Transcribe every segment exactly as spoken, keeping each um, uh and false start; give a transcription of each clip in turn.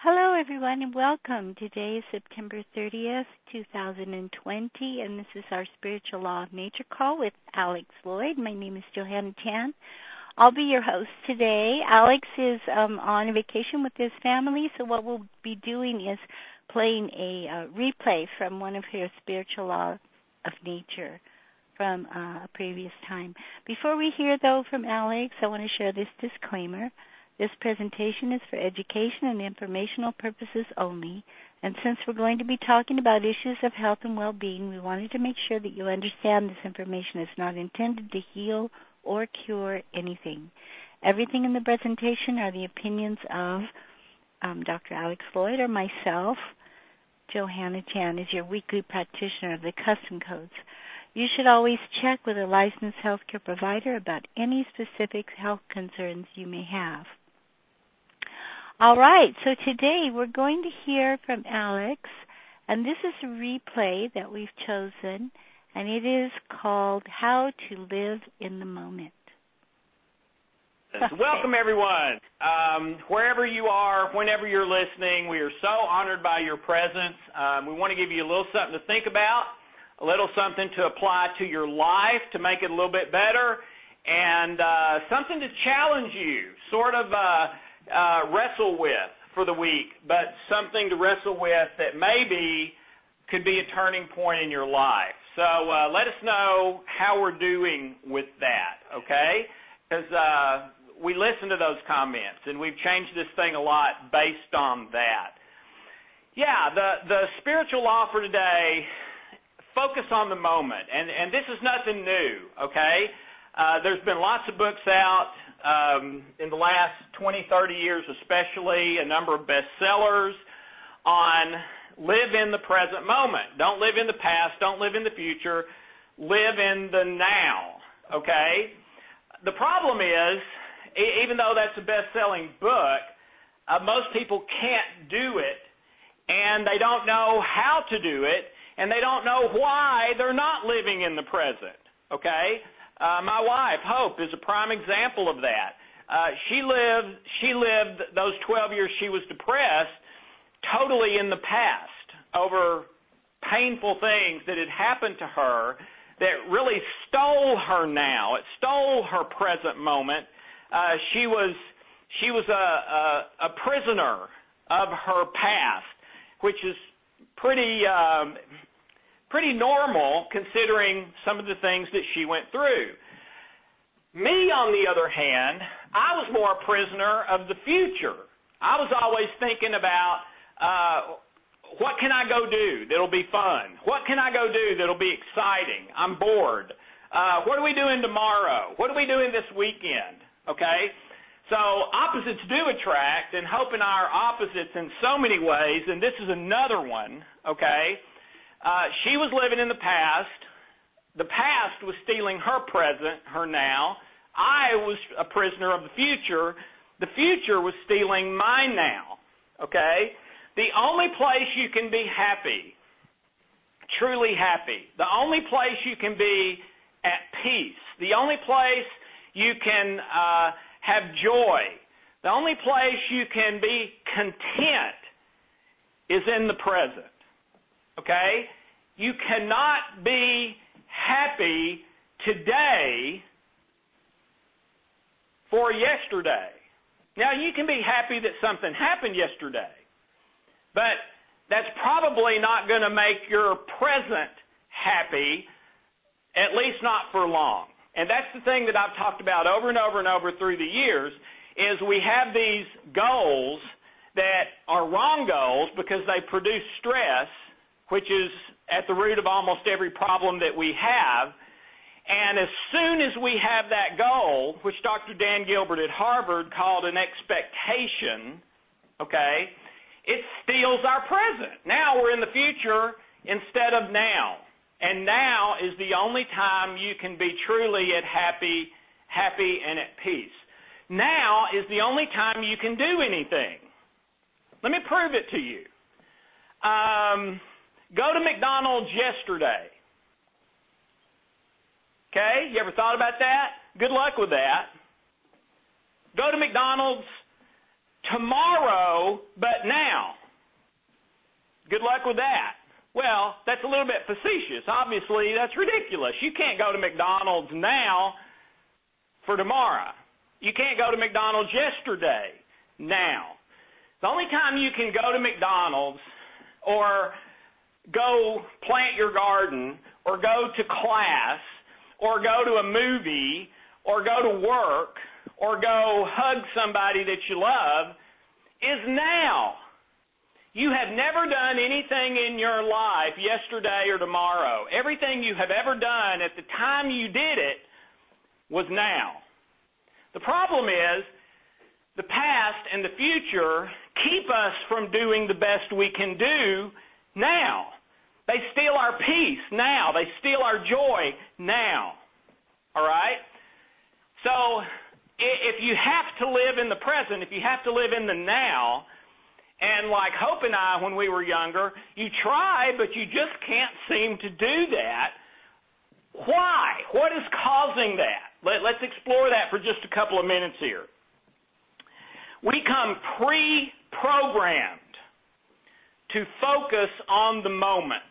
Hello, everyone, and welcome. Today is September thirtieth, two thousand twenty, and this is our Spiritual Law of Nature call with Alex Lloyd. My name is Johanna Tan. I'll be your host today. Alex is um, on vacation with his family, so what we'll be doing is playing a uh, replay from one of his Spiritual Law of Nature from uh, a previous time. Before we hear, though, from Alex, I want to share this disclaimer. This presentation is for education and informational purposes only, and since we're going to be talking about issues of health and well-being, we wanted to make sure that you understand this information is not intended to heal or cure anything. Everything in the presentation are the opinions of um, Doctor Alex Lloyd or myself. Johanna Tan is your weekly practitioner of the custom codes. You should always check with a licensed healthcare provider about any specific health concerns you may have. All right, so today we're going to hear from Alex, and this is a replay that we've chosen, and it is called How to Live in the Moment. Okay. Welcome, everyone. Um, wherever you are, whenever you're listening, we are so honored by your presence. Um, we want to give you a little something to think about, a little something to apply to your life to make it a little bit better, and uh, something to challenge you, sort of uh, uh, wrestle with for the week, but something to wrestle with that maybe could be a turning point in your life. So uh, let us know how we're doing with that, okay? Because uh, we listen to those comments, and we've changed this thing a lot based on that. Yeah, the, the spiritual law for today, focus on the moment, and, and this is nothing new, okay? Uh, there's been lots of books out um, in the last twenty, thirty years especially, a number of bestsellers on live in the present moment. Don't live in the past, don't live in the future, live in the now, okay? The problem is, even though that's a best-selling book, uh, most people can't do it, and they don't know how to do it, and they don't know why they're not living in the present, okay? Uh, my wife, Hope, is a prime example of that. Uh, she lived she lived those twelve years she was depressed totally in the past over painful things that had happened to her that really stole her now. It stole her present moment. Uh, she was she was a, a, a prisoner of her past, which is pretty... Um, pretty normal considering some of the things that she went through. Me, on the other hand, I was more a prisoner of the future. I was always thinking about uh, what can I go do that'll be fun? What can I go do that'll be exciting? I'm bored. Uh, what are we doing tomorrow? What are we doing this weekend? Okay? So opposites do attract, and Hope and I are opposites in so many ways, and this is another one, okay? Uh, she was living in the past. The past was stealing her present, her now. I was a prisoner of the future. The future was stealing my now, okay? The only place you can be happy, truly happy, the only place you can be at peace, the only place you can uh, have joy, the only place you can be content is in the present. Okay? You cannot be happy today for yesterday. Now, you can be happy that something happened yesterday, but that's probably not going to make your present happy, at least not for long. And that's the thing that I've talked about over and over and over through the years, is we have these goals that are wrong goals because they produce stress, which is at the root of almost every problem that we have. And as soon as we have that goal, which Doctor Dan Gilbert at Harvard called an expectation, okay, it steals our present. Now we're in the future instead of now. And now is the only time you can be truly at happy, happy and at peace. Now is the only time you can do anything. Let me prove it to you. Um... Go to McDonald's yesterday. Okay? You ever thought about that? Good luck with that. Go to McDonald's tomorrow, but now. Good luck with that. Well, that's a little bit facetious. Obviously, that's ridiculous. You can't go to McDonald's now for tomorrow. You can't go to McDonald's yesterday, now. The only time you can go to McDonald's or go plant your garden or go to class or go to a movie or go to work or go hug somebody that you love is now. You have never done anything in your life yesterday or tomorrow. Everything you have ever done at the time you did it was now. The problem is the past and the future keep us from doing the best we can do now. They steal our peace now. They steal our joy now. All right? So if you have to live in the present, if you have to live in the now, and like Hope and I when we were younger, you try, but you just can't seem to do that. Why? What is causing that? Let, let's explore that for just a couple of minutes here. We come pre-programmed to focus on the moment.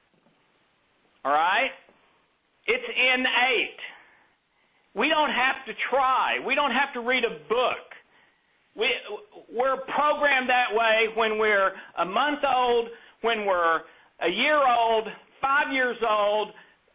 All right? It's innate. We don't have to try. We don't have to read a book. We, we're programmed that way when we're a month old, when we're a year old, five years old.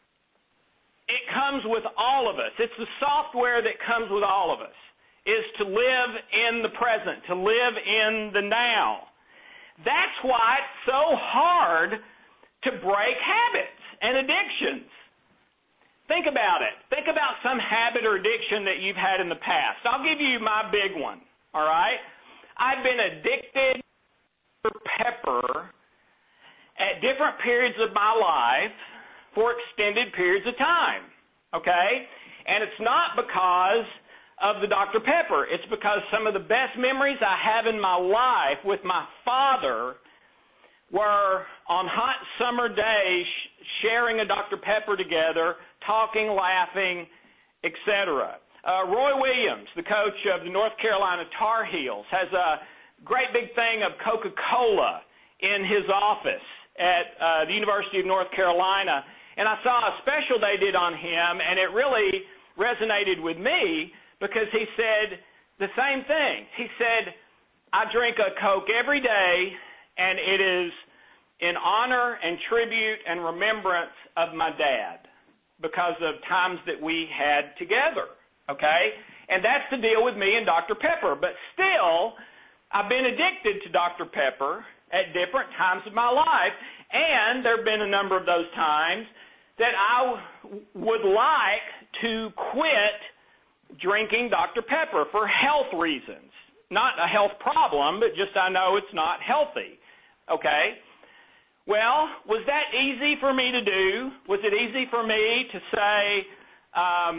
It comes with all of us. It's the software that comes with all of us, is to live in the present, to live in the now. That's why it's so hard to break habits and addictions. Think about it. Think about some habit or addiction that you've had in the past. I'll give you my big one. All right? I've been addicted to pepper at different periods of my life for extended periods of time, okay? And it's not because of the Doctor Pepper. It's because some of the best memories I have in my life with my father were on hot summer days sharing a Doctor Pepper together, talking, laughing, et cetera. Uh, Roy Williams, the coach of the North Carolina Tar Heels, has a great big thing of Coca-Cola in his office at uh, the University of North Carolina. And I saw a special they did on him, and it really resonated with me because he said the same thing. He said, I drink a Coke every day, and it is in honor and tribute and remembrance of my dad because of times that we had together. Okay? And that's the deal with me and Doctor Pepper. But still, I've been addicted to Doctor Pepper at different times of my life, and there have been a number of those times that I w- would like to quit drinking Doctor Pepper for health reasons. Not a health problem, but just I know it's not healthy. Okay? Well, was that easy for me to do? Was it easy for me to say, um,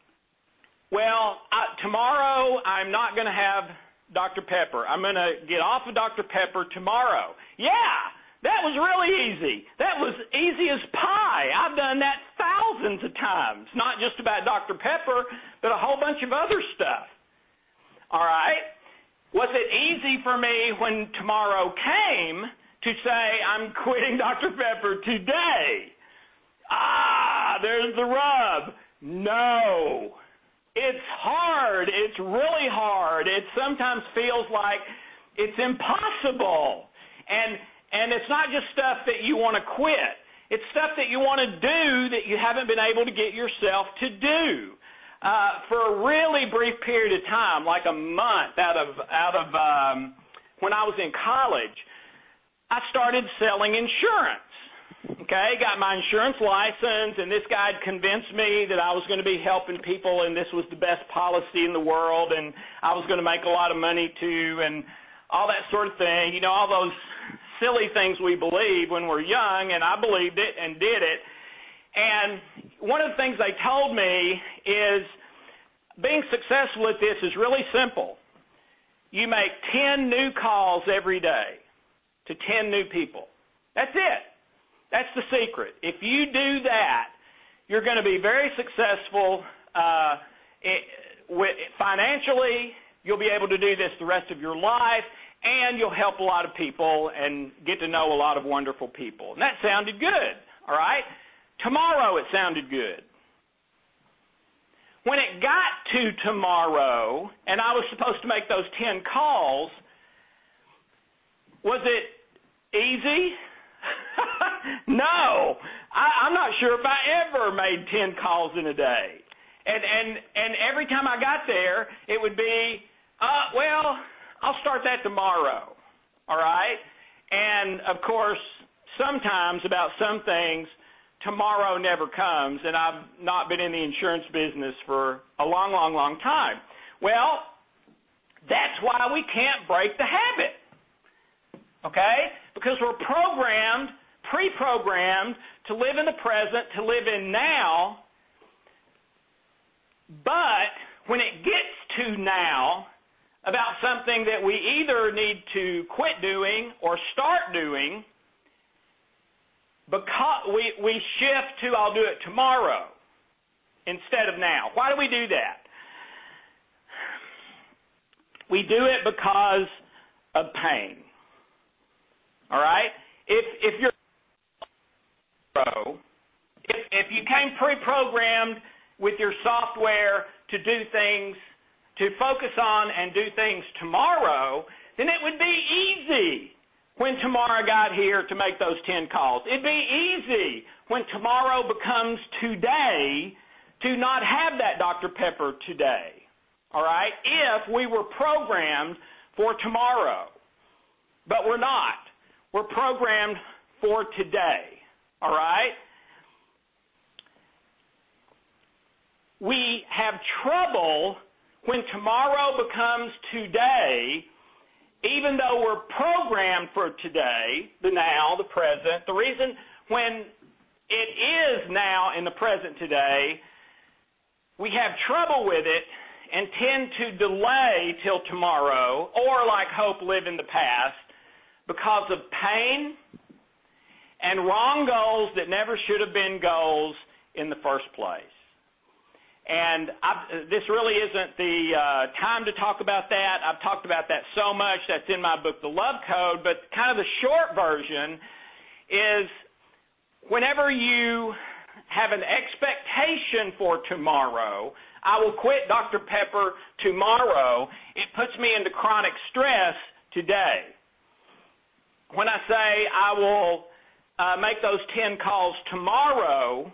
well, I, tomorrow I'm not going to have Doctor Pepper. I'm going to get off of Doctor Pepper tomorrow. Yeah, that was really easy. That was easy as pie. I've done that thousands of times, not just about Doctor Pepper, but a whole bunch of other stuff. All right? Was it easy for me when tomorrow came to say I'm quitting Doctor Pepper today? Ah, there's the rub. No. It's hard. It's really hard. It sometimes feels like it's impossible. And and it's not just stuff that you want to quit. It's stuff that you want to do that you haven't been able to get yourself to do. Uh, for a really brief period of time, like a month out of out of um, when I was in college, I started selling insurance. Okay, got my insurance license, and this guy had convinced me that I was going to be helping people, and this was the best policy in the world, and I was going to make a lot of money too, and all that sort of thing. You know, all those silly things we believe when we're young, and I believed it and did it. And one of the things they told me is being successful at this is really simple. You make ten new calls every day to ten new people. That's it. That's the secret. If you do that, you're going to be very successful uh, it, with, financially. You'll be able to do this the rest of your life, and you'll help a lot of people and get to know a lot of wonderful people. And that sounded good, all right? Tomorrow it sounded good. When it got to tomorrow, and I was supposed to make those ten calls, was it easy? No. I, I'm not sure if I ever made ten calls in a day. And, and, and every time I got there, it would be, uh, well, I'll start that tomorrow, all right? And, of course, sometimes about some things, tomorrow never comes, and I've not been in the insurance business for a long, long, long time. Well, that's why we can't break the habit, okay? Because we're programmed, pre-programmed to live in the present, to live in now, but when it gets to now, about something that we either need to quit doing or start doing, because we, we shift to I'll do it tomorrow instead of now. Why do we do that? We do it because of pain. All right? If if you're if if you came pre-programmed with your software to do things, to focus on and do things tomorrow, then it would be easy when tomorrow got here to make those ten calls. It'd be easy when tomorrow becomes today to not have that Doctor Pepper today, all right, if we were programmed for tomorrow. But we're not. We're programmed for today, all right? We have trouble when tomorrow becomes today, even though we're programmed for today, the now, the present. The reason when it is now in the present today, we have trouble with it and tend to delay till tomorrow, or like Hope, live in the past because of pain and wrong goals that never should have been goals in the first place. And I've, this really isn't the uh, time to talk about that. I've talked about that so much. That's in my book, The Love Code. But kind of the short version is whenever you have an expectation for tomorrow, I will quit Doctor Pepper tomorrow, it puts me into chronic stress today. When I say I will uh, make those ten calls tomorrow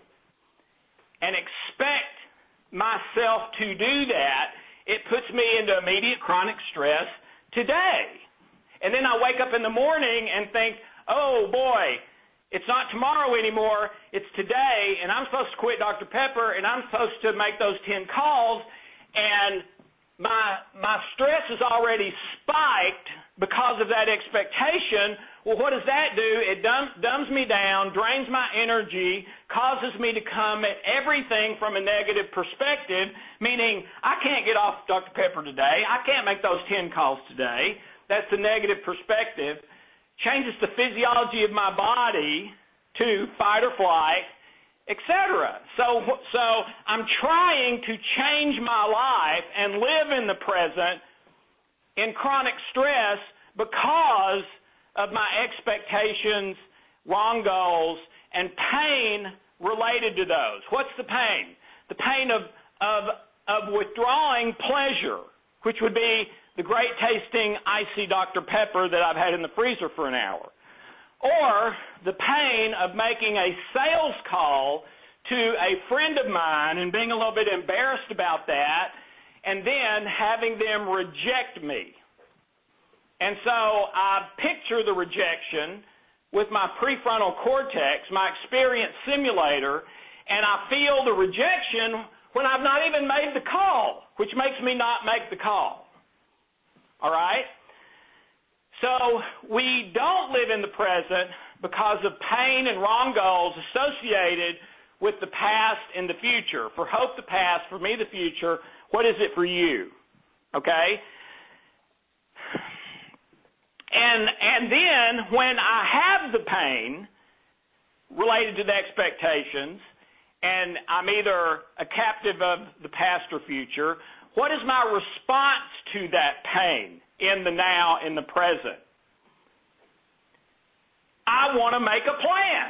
and expect myself to do that, it puts me into immediate chronic stress today. And then I wake up in the morning and think, oh boy, it's not tomorrow anymore, it's today, and I'm supposed to quit Doctor Pepper, and I'm supposed to make those ten calls, and my my stress is already spiked because of that expectation. Well, what does that do? It dumb, dumbs me down, drains my energy, causes me to come at everything from a negative perspective, meaning I can't get off Doctor Pepper today. I can't make those ten calls today. That's the negative perspective. Changes the physiology of my body to fight or flight, et cetera. So, so I'm trying to change my life and live in the present in chronic stress because of my expectations, wrong goals, and pain related to those. What's the pain? The pain of, of, of withdrawing pleasure, which would be the great-tasting icy Doctor Pepper that I've had in the freezer for an hour. Or the pain of making a sales call to a friend of mine and being a little bit embarrassed about that, and then having them reject me. And so I picture the rejection with my prefrontal cortex, my experience simulator, and I feel the rejection when I've not even made the call, which makes me not make the call. All right? So we don't live in the present because of pain and wrong goals associated with the past and the future. For Hope, the past. For me, the future. What is it for you? Okay? And and then when I have the pain related to the expectations, and I'm either a captive of the past or future, What is my response to that pain in the now, in the present? I want to make a plan.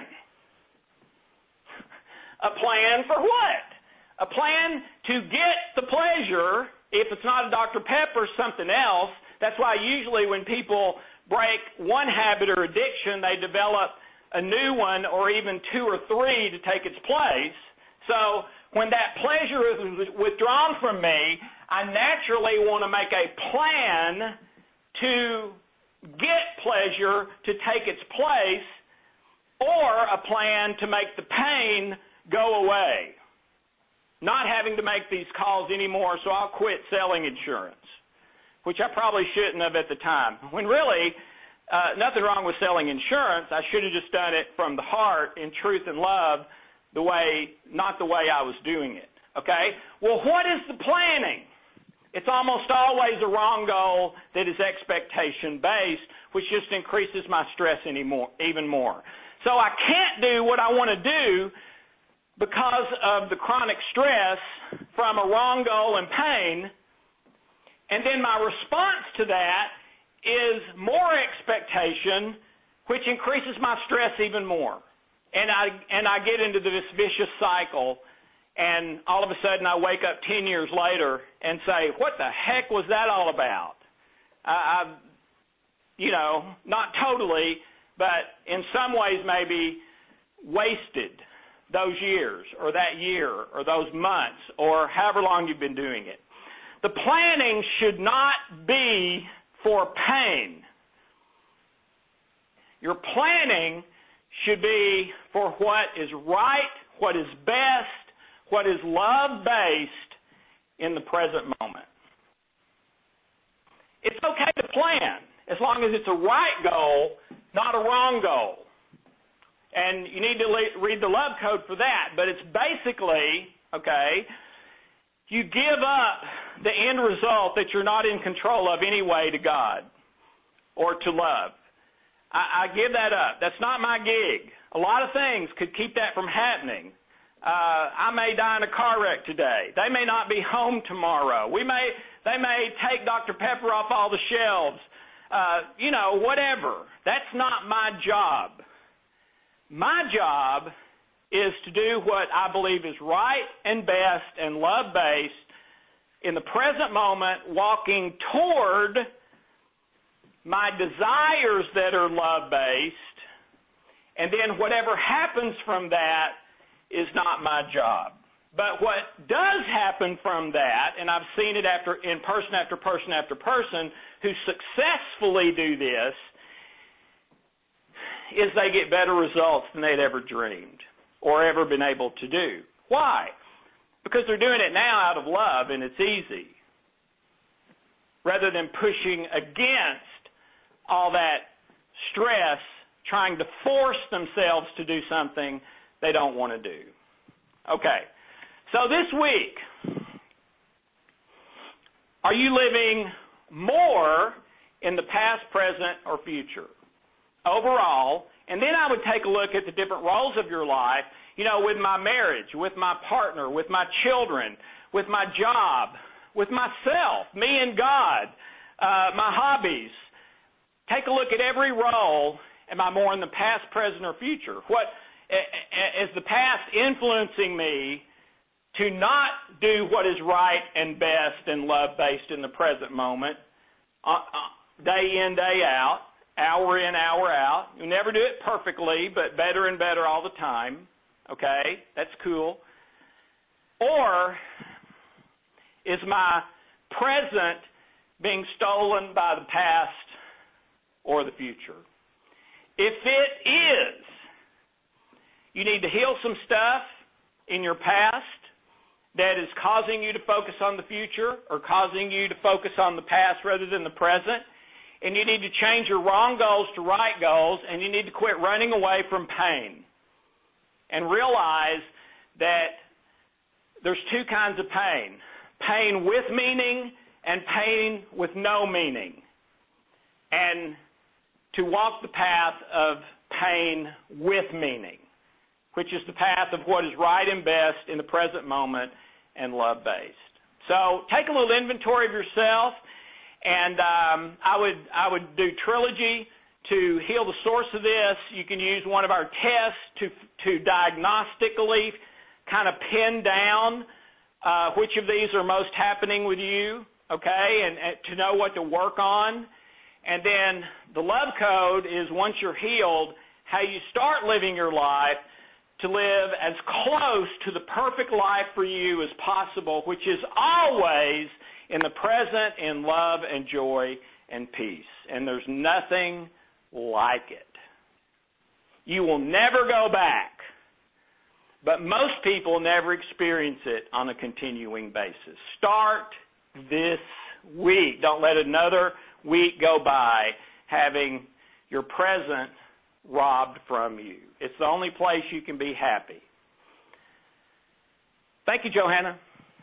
A plan for what? A plan to get the pleasure. If it's not a Doctor Pepper, something else. That's why usually when people break one habit or addiction, they develop a new one or even two or three to take its place. So when that pleasure is withdrawn from me, I naturally want to make a plan to get pleasure to take its place, or a plan to make the pain go away. Not having to make these calls anymore, so I'll quit selling insurance, which I probably shouldn't have at the time. When really, uh, nothing wrong with selling insurance. I should have just done it from the heart, in truth and love, the way, not the way I was doing it. Okay? Well, what is the planning? It's almost always a wrong goal that is expectation-based, which just increases my stress anymore, even more. So I can't do what I want to do because of the chronic stress from a wrong goal and pain, and then my response to that is more expectation, which increases my stress even more. And I and I get into this vicious cycle, and all of a sudden I wake up ten years later and say, what the heck was that all about? I, I've, you know, not totally, but in some ways maybe wasted those years or that year or those months or however long you've been doing it. The planning should not be for pain. Your planning should be for what is right, what is best, what is love-based in the present moment. It's okay to plan as long as it's a right goal, not a wrong goal. And you need to le- read the love code for that. But it's basically, okay, you give up the end result that you're not in control of anyway to God or to love. I, I give that up. That's not my gig. A lot of things could keep that from happening. Uh, I may die in a car wreck today. They may not be home tomorrow. We may, they may take Doctor Pepper off all the shelves. Uh, you know, whatever. That's not my job. My job is to do what I believe is right and best and love-based in the present moment, walking toward my desires that are love-based, and then whatever happens from that is not my job. But what does happen from that, and I've seen it after in person after person after person who successfully do this, is they get better results than they'd ever dreamed or ever been able to do. Why? Because they're doing it now out of love and it's easy, rather than pushing against all that stress, trying to force themselves to do something they don't want to do. Okay, so this week, are you living more in the past, present, or future? Overall, and then I would take a look at the different roles of your life, you know, with my marriage, with my partner, with my children, with my job, with myself, me and God, uh, my hobbies. Take a look at every role. Am I more in the past, present, or future? What is the past influencing me to not do what is right and best and love-based in the present moment, uh, uh, day in, day out? Hour in, hour out. You'll never do it perfectly, but better and better all the time. Okay? That's cool. Or is my present being stolen by the past or the future? If it is, you need to heal some stuff in your past that is causing you to focus on the future or causing you to focus on the past rather than the present. And you need to change your wrong goals to right goals, and you need to quit running away from pain. And realize that there's two kinds of pain. Pain with meaning and pain with no meaning. And to walk the path of pain with meaning, which is the path of what is right and best in the present moment and love-based. So take a little inventory of yourself, and um, I would I would do Trilogy to heal the source of this. You can use one of our tests to to diagnostically kind of pin down uh, which of these are most happening with you, okay, and, and to know what to work on. And then the love code is, once you're healed, how you start living your life to live as close to the perfect life for you as possible, which is always in the present in love and joy and peace. And there's nothing like it. You will never go back, but most people never experience it on a continuing basis. Start this week. Don't let another week go by having your present robbed from you. It's the only place you can be happy. Thank you, Johanna.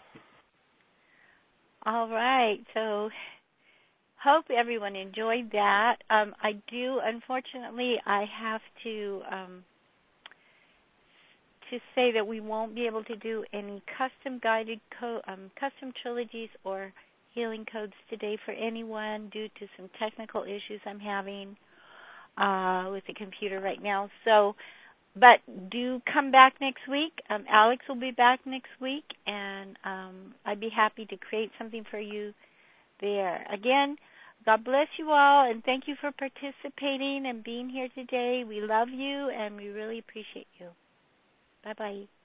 All right. So hope everyone enjoyed that. Um, I do, unfortunately, I have to um, to say that we won't be able to do any custom guided co- um, custom trilogies or healing codes today for anyone due to some technical issues I'm having uh, with the computer right now. So, but do come back next week. Um, Alex will be back next week, and um, I'd be happy to create something for you there. Again, God bless you all, and thank you for participating and being here today. We love you, and we really appreciate you. Bye-bye.